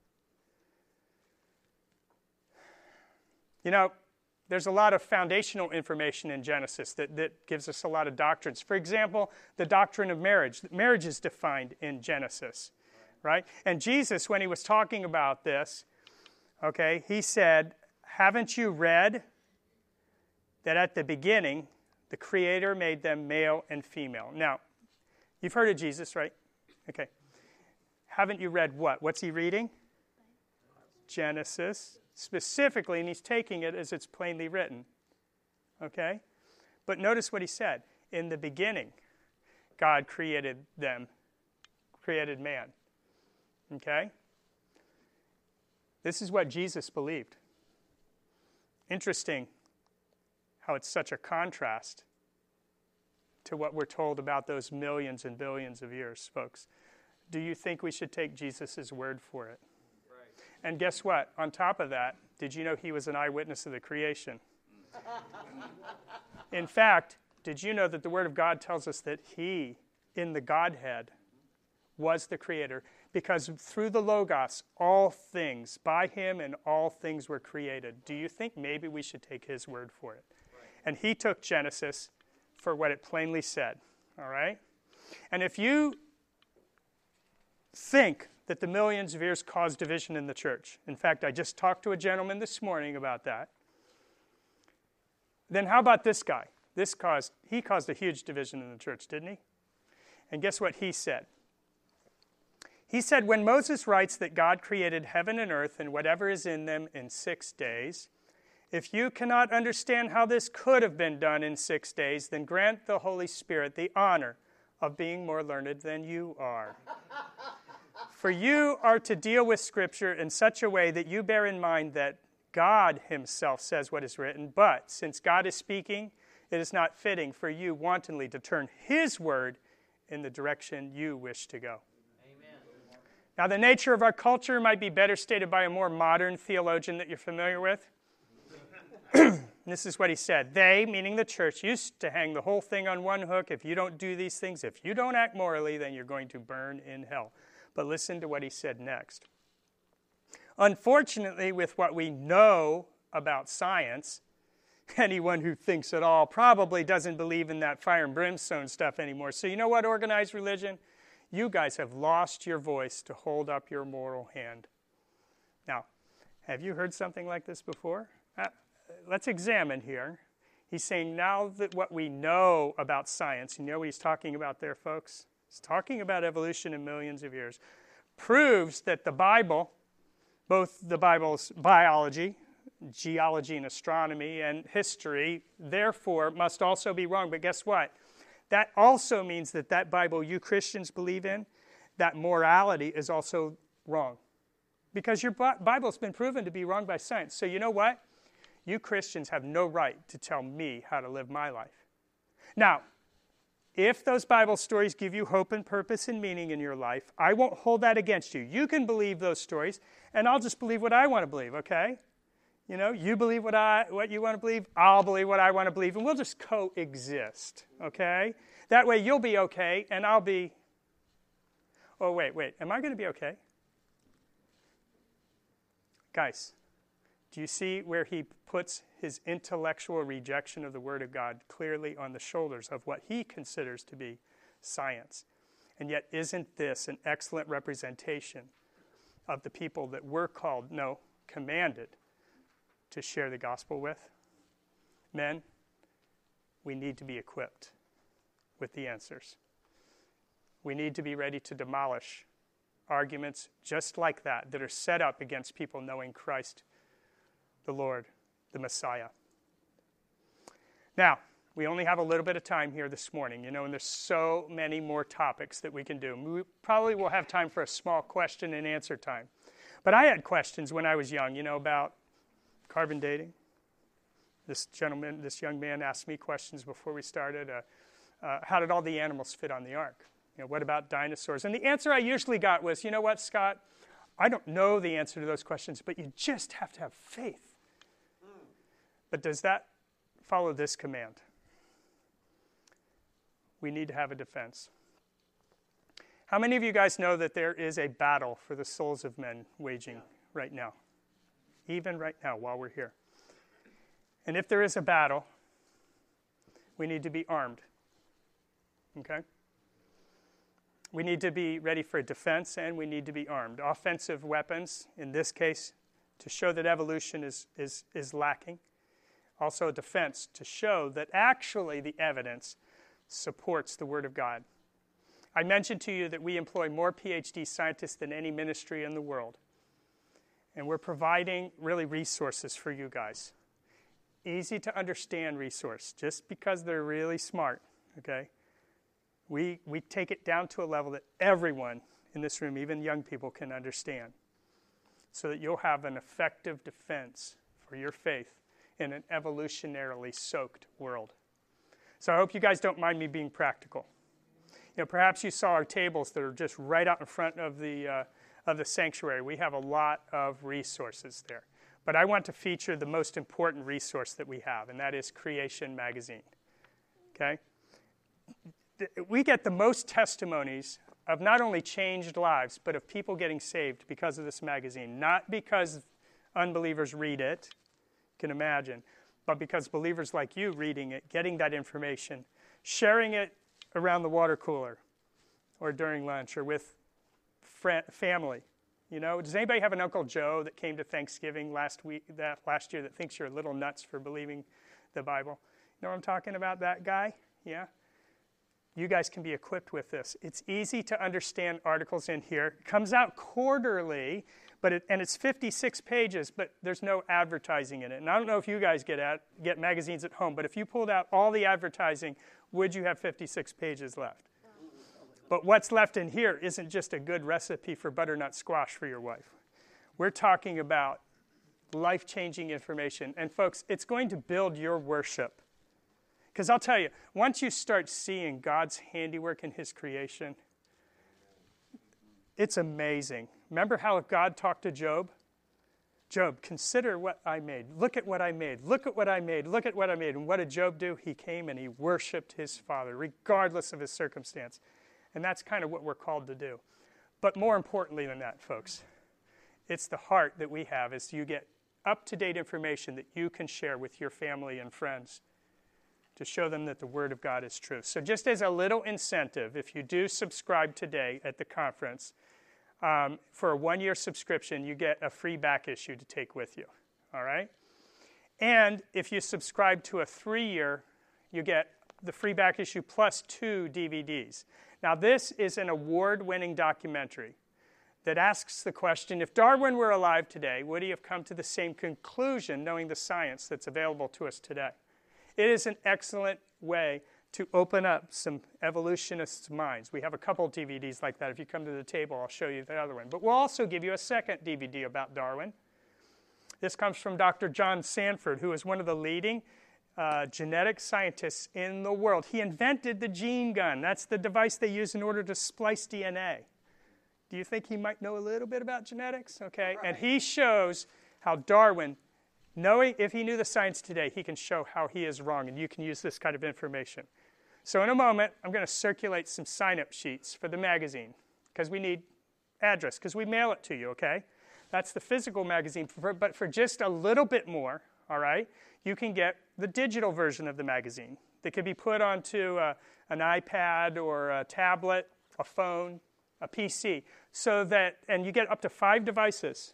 There's a lot of foundational information in Genesis that gives us a lot of doctrines. For example, the doctrine of marriage. Marriage is defined in Genesis, right? And Jesus, when he was talking about this, he said, haven't you read that at the beginning, the Creator made them male and female? Now, you've heard of Jesus, right? Okay. Haven't you read what? What's he reading? Genesis. Specifically, and he's taking it as it's plainly written. Okay? But notice what he said. In the beginning, God created man. Okay? This is what Jesus believed. Interesting how it's such a contrast to what we're told about those millions and billions of years, folks. Do you think we should take Jesus' word for it? Right. And guess what? On top of that, did you know he was an eyewitness of the creation? In fact, did you know that the Word of God tells us that he, in the Godhead, was the creator? Because through the Logos, all things, by him and all things were created. Do you think maybe we should take his word for it? Right. And he took Genesis for what it plainly said, all right? And if you think that the millions of years caused division in the church, in fact, I just talked to a gentleman this morning about that, then how about this guy? He caused a huge division in the church, didn't he? And guess what he said? He said, when Moses writes that God created heaven and earth and whatever is in them in 6 days, if you cannot understand how this could have been done in 6 days, then grant the Holy Spirit the honor of being more learned than you are. For you are to deal with Scripture in such a way that you bear in mind that God himself says what is written, but since God is speaking, it is not fitting for you wantonly to turn his word in the direction you wish to go. Amen. Now, the nature of our culture might be better stated by a more modern theologian that you're familiar with. This is what he said. They, meaning the church, used to hang the whole thing on one hook. If you don't do these things, if you don't act morally, then you're going to burn in hell. But listen to what he said next. Unfortunately, with what we know about science, anyone who thinks at all probably doesn't believe in that fire and brimstone stuff anymore. So you know what, organized religion? You guys have lost your voice to hold up your moral hand. Now, have you heard something like this before? Let's examine here. He's saying now that what we know about science, you know what he's talking about there, folks? He's talking about evolution in millions of years. Proves that the Bible, both the Bible's biology, geology and astronomy, and history, therefore, must also be wrong. But guess what? That also means that Bible you Christians believe in, that morality is also wrong. Because your Bible's been proven to be wrong by science. So you know what? You Christians have no right to tell me how to live my life. Now, if those Bible stories give you hope and purpose and meaning in your life, I won't hold that against you. You can believe those stories, and I'll just believe what I want to believe, okay? You know, you believe what you want to believe, I'll believe what I want to believe, and we'll just coexist, okay? That way you'll be okay, and I'll be... Oh, wait, am I going to be okay? Guys, do you see where he puts his intellectual rejection of the Word of God clearly on the shoulders of what he considers to be science? And yet, isn't this an excellent representation of the people that we're called, no, commanded, to share the gospel with? Men, we need to be equipped with the answers. We need to be ready to demolish arguments just like that are set up against people knowing Christ, the Lord, the Messiah. Now, we only have a little bit of time here this morning, and there's so many more topics that we can do. We probably will have time for a small question and answer time. But I had questions when I was young, about carbon dating. This young man asked me questions before we started. How did all the animals fit on the ark? What about dinosaurs? And the answer I usually got was, you know what, Scott? I don't know the answer to those questions, but you just have to have faith. But does that follow this command? We need to have a defense. How many of you guys know that there is a battle for the souls of men waging right now? Even right now, while we're here. And if there is a battle, we need to be armed. Okay? We need to be ready for defense, and we need to be armed. Offensive weapons, in this case, to show that evolution is lacking. Also defense, to show that actually the evidence supports the Word of God. I mentioned to you that we employ more PhD scientists than any ministry in the world. And we're providing really resources for you guys. Easy to understand resource, just because they're really smart, okay? We take it down to a level that everyone in this room, even young people, can understand, so that you'll have an effective defense for your faith in an evolutionarily soaked world. So I hope you guys don't mind me being practical. Perhaps you saw our tables that are just right out in front of the sanctuary. We have a lot of resources there. But I want to feature the most important resource that we have, and that is Creation Magazine. Okay? We get the most testimonies of not only changed lives, but of people getting saved because of this magazine. Not because unbelievers read it, you can imagine, but because believers like you reading it, getting that information, sharing it around the water cooler or during lunch or with family. Does anybody have an Uncle Joe that came to Thanksgiving last year that thinks you're a little nuts for believing the Bible? You know what I'm talking about, that guy? Yeah? You guys can be equipped with this. It's easy to understand articles in here. It comes out quarterly, and it's 56 pages, but there's no advertising in it. And I don't know if you guys get magazines at home, but if you pulled out all the advertising, would you have 56 pages left? But what's left in here isn't just a good recipe for butternut squash for your wife. We're talking about life-changing information. And folks, it's going to build your worship. Because I'll tell you, once you start seeing God's handiwork in his creation, it's amazing. Remember how God talked to Job? Job, consider what I made. Look at what I made. Look at what I made. Look at what I made. And what did Job do? He came and he worshiped his Father, regardless of his circumstance. And that's kind of what we're called to do. But more importantly than that, folks, it's the heart that we have as you get up-to-date information that you can share with your family and friends to show them that the Word of God is true. So just as a little incentive, if you do subscribe today at the conference, for a 1-year subscription, you get a free back issue to take with you, all right? And if you subscribe to a 3-year, you get the free back issue plus 2 DVDs. Now, this is an award-winning documentary that asks the question, if Darwin were alive today, would he have come to the same conclusion knowing the science that's available to us today? It is an excellent way to open up some evolutionists' minds. We have a couple DVDs like that. If you come to the table, I'll show you the other one. But we'll also give you a second DVD about Darwin. This comes from Dr. John Sanford, who is one of the leading genetic scientists in the world. He invented the gene gun. That's the device they use in order to splice DNA. Do you think he might know a little bit about genetics? Okay, right. And he shows how Darwin, if he knew the science today, he can show how he is wrong, and you can use this kind of information. So in a moment, I'm going to circulate some sign-up sheets for the magazine, because we need address, because we mail it to you, okay? That's the physical magazine, but for just a little bit more, all right, you can get the digital version of the magazine that can be put onto an iPad or a tablet, a phone, a PC, and you get up to 5 devices.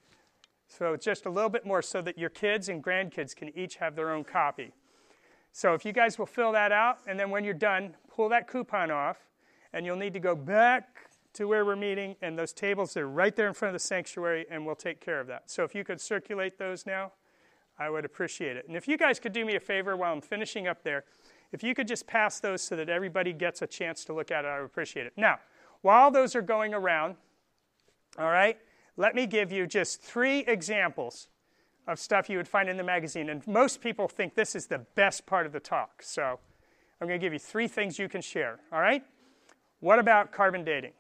So just a little bit more so that your kids and grandkids can each have their own copy. So if you guys will fill that out, and then when you're done, pull that coupon off, and you'll need to go back to where we're meeting, and those tables are right there in front of the sanctuary, and we'll take care of that. So if you could circulate those now, I would appreciate it. And if you guys could do me a favor while I'm finishing up there, if you could just pass those so that everybody gets a chance to look at it, I would appreciate it. Now, while those are going around, all right, let me give you just 3 examples of stuff you would find in the magazine. And most people think this is the best part of the talk. So I'm going to give you 3 things you can share, all right? What about carbon dating?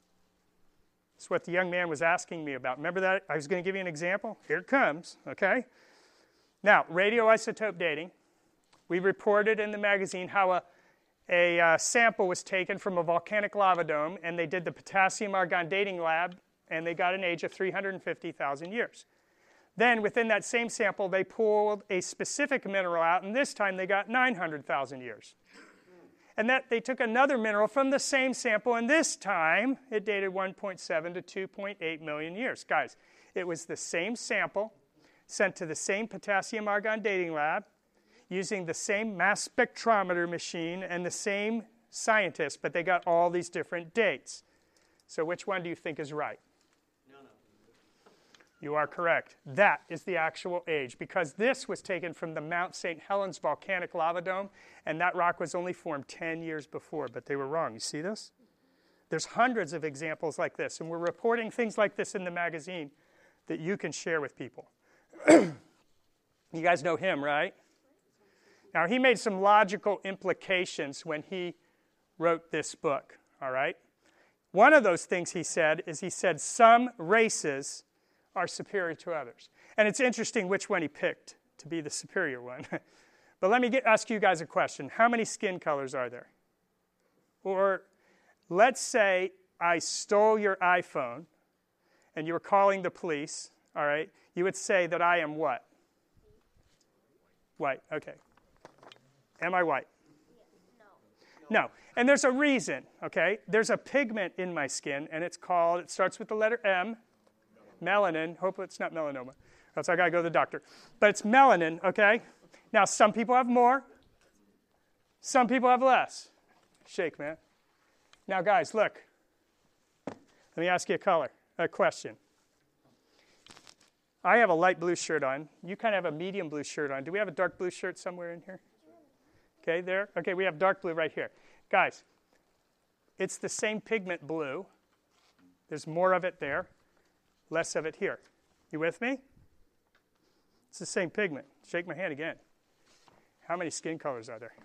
That's what the young man was asking me about. Remember that? I was going to give you an example. Here it comes, okay? Now, radioisotope dating. We reported in the magazine how a sample was taken from a volcanic lava dome, and they did the potassium argon dating lab, and they got an age of 350,000 years. Then, within that same sample, they pulled a specific mineral out, and this time they got 900,000 years. And that they took another mineral from the same sample, and this time it dated 1.7 to 2.8 million years. Guys, it was the same sample sent to the same potassium argon dating lab, using the same mass spectrometer machine and the same scientists, but they got all these different dates. So which one do you think is right? You are correct. That is the actual age, because this was taken from the Mount St. Helens volcanic lava dome, and that rock was only formed 10 years before, but they were wrong. You see this? There's hundreds of examples like this, and we're reporting things like this in the magazine that you can share with people. You guys know him, right? Now, he made some logical implications when he wrote this book, all right? One of those things he said is he said some races are superior to others. And it's interesting which one he picked to be the superior one. But let me ask you guys a question. How many skin colors are there? Or let's say I stole your iPhone and you were calling the police, all right? You would say that I am what? White, okay. Am I white? No. And there's a reason, okay? There's a pigment in my skin, and it starts with the letter M, melanin. Hopefully it's not melanoma, else I got to go to the doctor. But it's melanin, okay? Now, some people have more. Some people have less. Shake, man. Now, guys, look. Let me ask you a question. I have a light blue shirt on. You kind of have a medium blue shirt on. Do we have a dark blue shirt somewhere in here? Okay, there. Okay, we have dark blue right here. Guys, it's the same pigment blue. There's more of it there, less of it here. You with me? It's the same pigment. Shake my hand again. How many skin colors are there?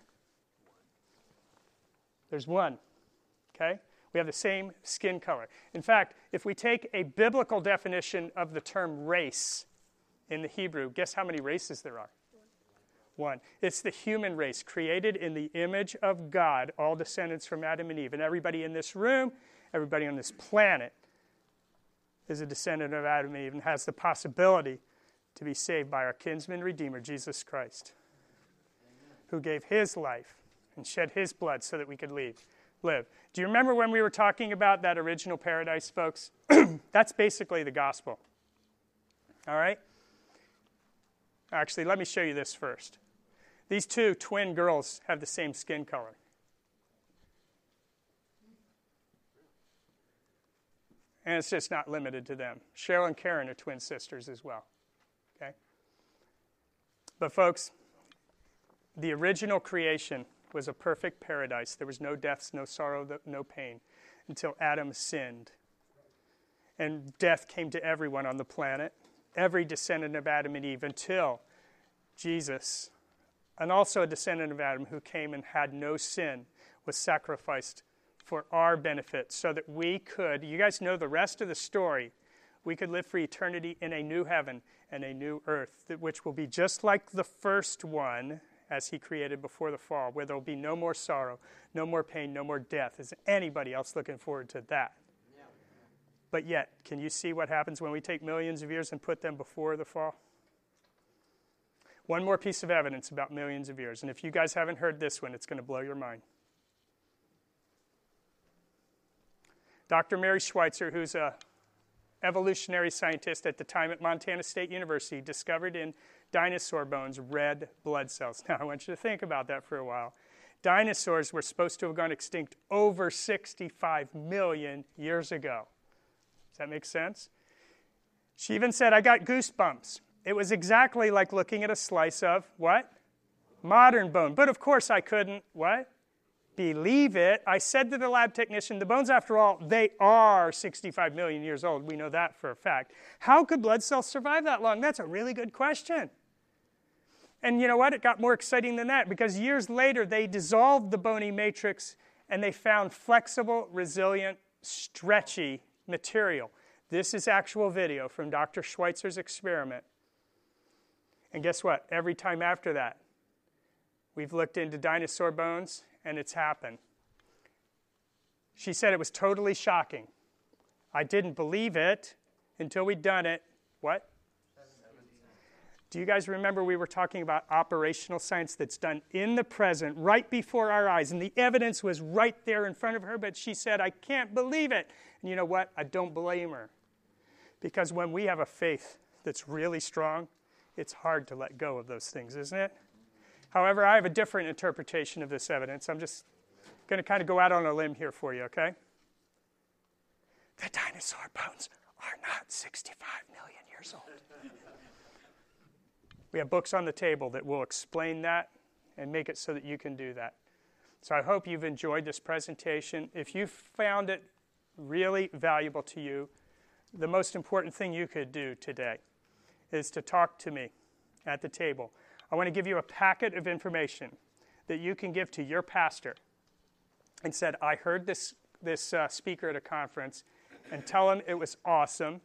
There's one. Okay? We have the same skin color. In fact, if we take a biblical definition of the term race in the Hebrew, guess how many races there are? One. It's the human race, created in the image of God, all descendants from Adam and Eve. And everybody in this room, everybody on this planet is a descendant of Adam and Eve and has the possibility to be saved by our kinsman redeemer, Jesus Christ, who gave his life and shed his blood so that we could live. Do you remember when we were talking about that original paradise, folks? That's basically the gospel. All right? Actually, let me show you this first. These two twin girls have the same skin color. And it's just not limited to them. Cheryl and Karen are twin sisters as well. Okay? But folks, the original creation was a perfect paradise. There was no deaths, no sorrow, no pain until Adam sinned. And death came to everyone on the planet, every descendant of Adam and Eve, until Jesus, and also a descendant of Adam who came and had no sin, was sacrificed for our benefit so that we could, you guys know the rest of the story, we could live for eternity in a new heaven and a new earth, which will be just like the first one as he created before the fall, where there will be no more sorrow, no more pain, no more death. Is anybody else looking forward to that? Yeah. But yet, can you see what happens when we take millions of years and put them before the fall? One more piece of evidence about millions of years. And if you guys haven't heard this one, it's going to blow your mind. Dr. Mary Schweitzer, who's an evolutionary scientist at the time at Montana State University, discovered in dinosaur bones red blood cells. Now, I want you to think about that for a while. Dinosaurs were supposed to have gone extinct over 65 million years ago. Does that make sense? She even said, I got goosebumps. It was exactly like looking at a slice of, what? Modern bone. But of course I couldn't, what? Believe it. I said to the lab technician, the bones, after all, they are 65 million years old. We know that for a fact. How could blood cells survive that long? That's a really good question. And you know what? It got more exciting than that, because years later they dissolved the bony matrix and they found flexible, resilient, stretchy material. This is actual video from Dr. Schweitzer's experiment. And guess what? Every time after that, we've looked into dinosaur bones, and it's happened. She said it was totally shocking. I didn't believe it until we'd done it. What? Do you guys remember we were talking about operational science that's done in the present, right before our eyes, and the evidence was right there in front of her, but she said, I can't believe it. And you know what? I don't blame her. Because when we have a faith that's really strong, it's hard to let go of those things, isn't it? However, I have a different interpretation of this evidence. I'm just going to kind of go out on a limb here for you, okay? The dinosaur bones are not 65 million years old. We have books on the table that will explain that and make it so that you can do that. So I hope you've enjoyed this presentation. If you found it really valuable to you, the most important thing you could do today is to talk to me at the table. I want to give you a packet of information that you can give to your pastor and said, I heard this speaker at a conference, and tell him it was awesome.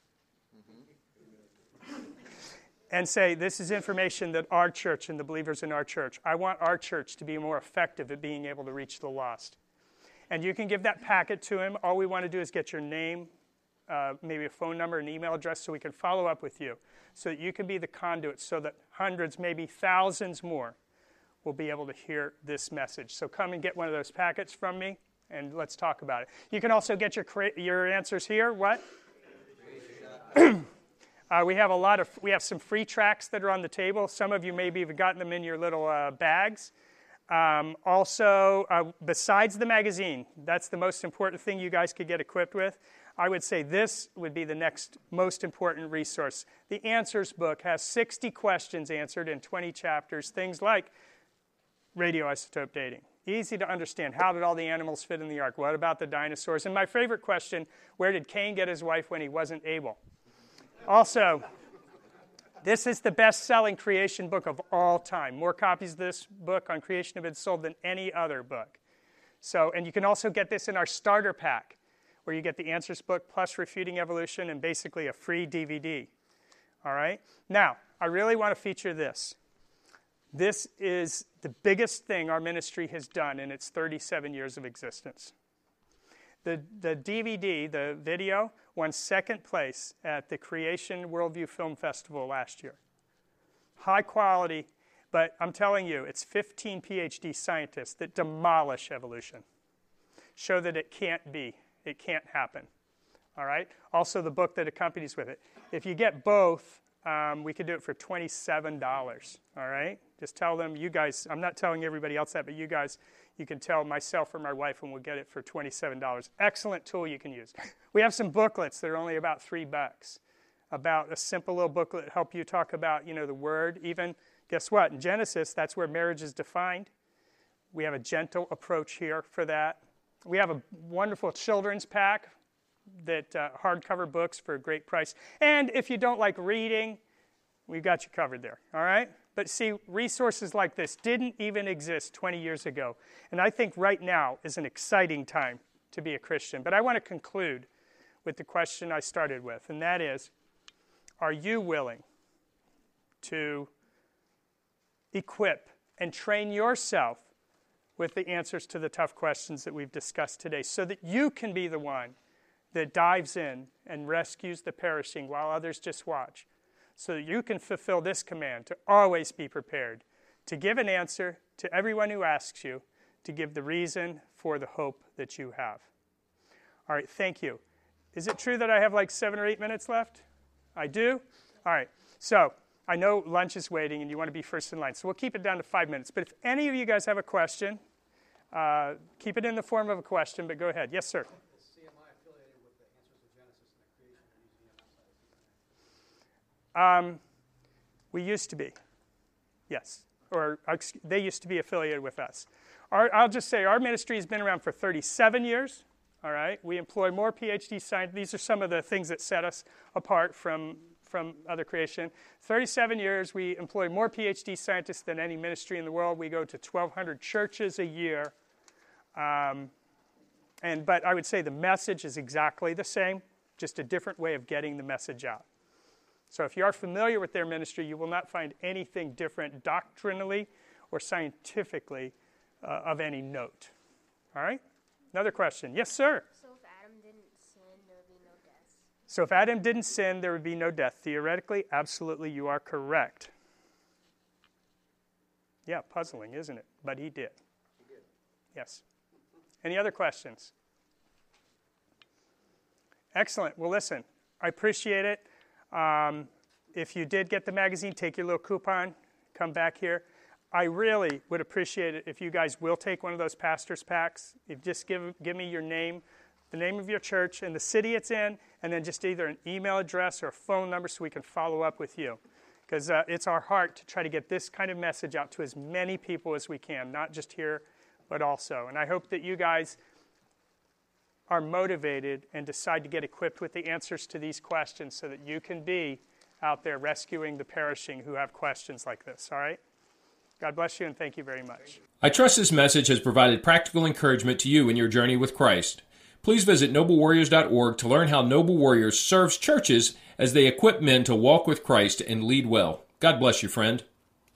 And say, this is information that our church and the believers in our church, I want our church to be more effective at being able to reach the lost. And you can give that packet to him. All we want to do is get your name, maybe a phone number, an email address, so we can follow up with you, so that you can be the conduit, so that hundreds, maybe thousands more will be able to hear this message. So come and get one of those packets from me, and let's talk about it. You can also get your answers here. What? We have some free tracts that are on the table. Some of you maybe have gotten them in your little bags. Also, besides the magazine, that's the most important thing you guys could get equipped with. I would say this would be the next most important resource. The Answers book has 60 questions answered in 20 chapters. Things like radioisotope dating. Easy to understand. How did all the animals fit in the ark? What about the dinosaurs? And my favorite question, where did Cain get his wife when he wasn't Abel? Also, this is the best-selling creation book of all time. More copies of this book on creation have been sold than any other book. So, and you can also get this in our starter pack, where you get the Answers book plus Refuting Evolution and basically a free DVD. All right? Now, I really want to feature this. This is the biggest thing our ministry has done in its 37 years of existence. The DVD, the video, won second place at the Creation Worldview Film Festival last year. High quality, but I'm telling you, it's 15 PhD scientists that demolish evolution. Show that it can't be. It can't happen. All right? Also, the book that accompanies with it. If you get both, we could do it for $27. All right? Just tell them, you guys, I'm not telling everybody else that, but you guys, you can tell myself or my wife, and we'll get it for $27. Excellent tool you can use. We have some booklets that are only about $3, about a simple little booklet to help you talk about, the word. Even, guess what? In Genesis, that's where marriage is defined. We have a gentle approach here for that. We have a wonderful children's pack, that hardcover books for a great price. And if you don't like reading, we've got you covered there, all right? But see, resources like this didn't even exist 20 years ago. And I think right now is an exciting time to be a Christian. But I want to conclude with the question I started with, and that is, are you willing to equip and train yourself with the answers to the tough questions that we've discussed today, so that you can be the one that dives in and rescues the perishing while others just watch, so that you can fulfill this command to always be prepared, to give an answer to everyone who asks you, to give the reason for the hope that you have. All right, thank you. Is it true that I have like 7 or 8 minutes left? I do? All right, so I know lunch is waiting and you want to be first in line, so we'll keep it down to 5 minutes. But if any of you guys have a question, keep it in the form of a question, but go ahead. Yes, sir. We used to be, yes. Or they used to be affiliated with us. I'll just say our ministry has been around for 37 years, all right? We employ more PhD scientists. These are some of the things that set us apart from other creation. 37 years, we employ more PhD scientists than any ministry in the world. We go to 1,200 churches a year. But I would say the message is exactly the same, just a different way of getting the message out. So if you are familiar with their ministry, you will not find anything different doctrinally or scientifically of any note. All right? Another question. Yes, sir? So if Adam didn't sin, there would be no death? So if Adam didn't sin, there would be no death. Theoretically, absolutely, you are correct. Yeah, puzzling, isn't it? But he did. He did. Yes. Any other questions? Excellent. Well, listen, I appreciate it. If you did get the magazine, take your little coupon, come back here. I really would appreciate it if you guys will take one of those pastor's packs. If just give me your name, the name of your church, and the city it's in, and then just either an email address or a phone number so we can follow up with you. Because it's our heart to try to get this kind of message out to as many people as we can, not just here, but also. And I hope that you guys are motivated and decide to get equipped with the answers to these questions so that you can be out there rescuing the perishing who have questions like this, all right? God bless you, and thank you very much. I trust this message has provided practical encouragement to you in your journey with Christ. Please visit noblewarriors.org to learn how Noble Warriors serves churches as they equip men to walk with Christ and lead well. God bless you, friend.